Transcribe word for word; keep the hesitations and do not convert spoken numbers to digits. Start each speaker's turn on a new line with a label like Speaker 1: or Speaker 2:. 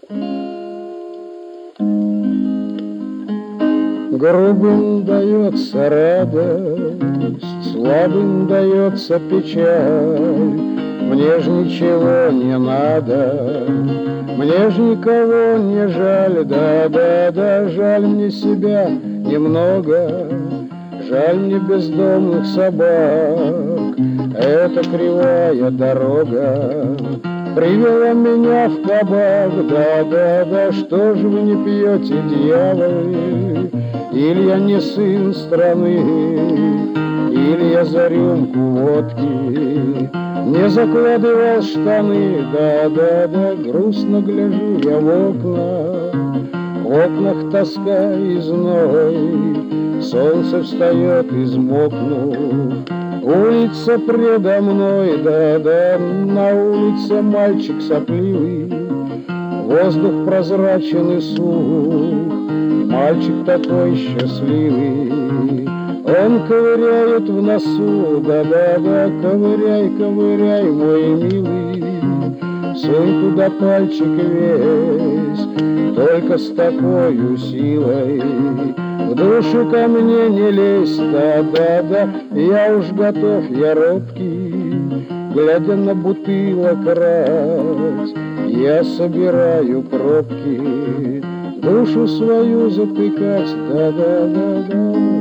Speaker 1: Грубым дается радость, слабым дается печаль. Мне ж ничего не надо, мне ж никого не жаль. Да-да-да, жаль мне себя немного, жаль мне бездомных собак. Эта кривая дорога привела меня в кабак. Да-да-да, что ж вы не пьете, дьяволы? Или я не сын страны, или я за рюмку водки не закладывал штаны. Да-да-да, грустно гляжу я в окна, в окнах тоска и зной. Солнце встает, измокнув, улица предо мной. Да-да, на улице мальчик сопливый, воздух прозрачен и сух. Мальчик такой счастливый, он ковыряет в носу. Да-да-да, ковыряй, ковыряй, мой милый, сунь туда пальчик весь, только с такой силой в душу ко мне не лезь. Да-да-да, я уж готов, я робкий, глядя на бутылок раз, я собираю пробки, душу свою затыкать. Да-да-да-да.